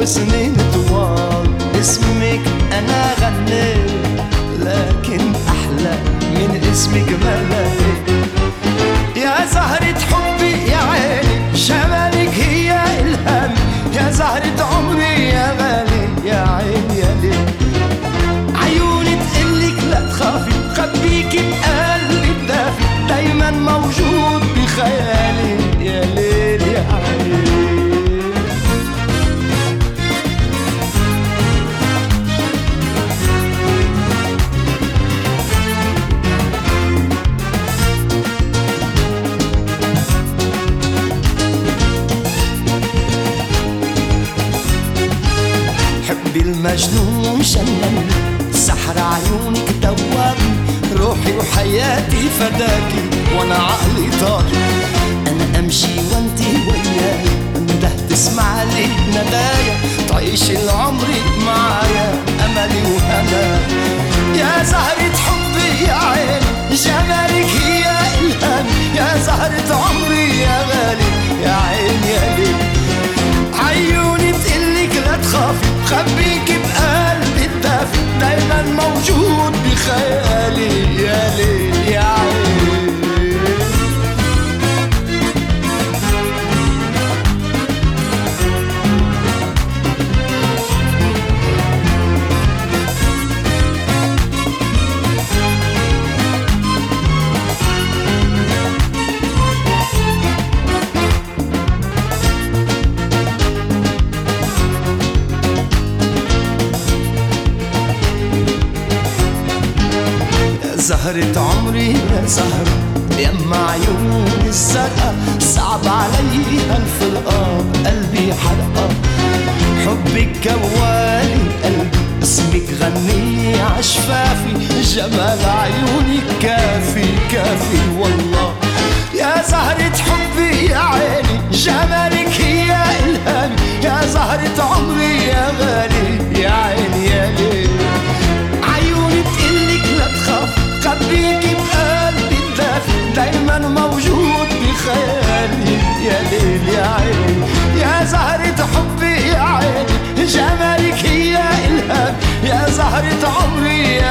سنين طوال اسمك انا غنيت، لكن احلى من اسمك ملاك. يا زهرة حبي يا عيني، جمالك هي الهام، يا زهرة عمري يا غالي يا عيني يا ليل. عيوني تقلك لا تخافي، خبيكي بقلبي الدافي، دايما موجود بخيالي يا ليل يا عيني. حبي المجنون شنني، سحر عيونك دوابي، روحي وحياتي فداكي وانا عقلي طاغي. انا امشي وانتي وياي، انده تسمع لي ندايا، تعيش العمر معايا املي وهنا. يا زهرة حبي يا عيني، جمالك هي الهام، يا زهرة عمري يا غالي يا عيني يا ليل. عيوني تقلك لا تخافي، خبيكي بقلبي الدافي، دايما موجود بخيالي يا ليل يا عيني. زهرة عمري يا زهرة، يما عيوني الزرقاء، صعب عليها الفرقة، قلبي حرقة. حبك كوالي قلبي، اسمك غني عشفافي، جمال عيونك كافي كافي والله. يا زهرة حبي يا عيني، جمالك هي الهامي، يا زهرة عمري يا غالي يا عيني يا ليل. عيوني تقلك لا تخاف، خبيكي بقلبي الدافي، دايما موجود بخيالي يا ليل يا عيني. يا زهرة حبي يا عيني، جمالك هي الهام، يا زهرة عمري يا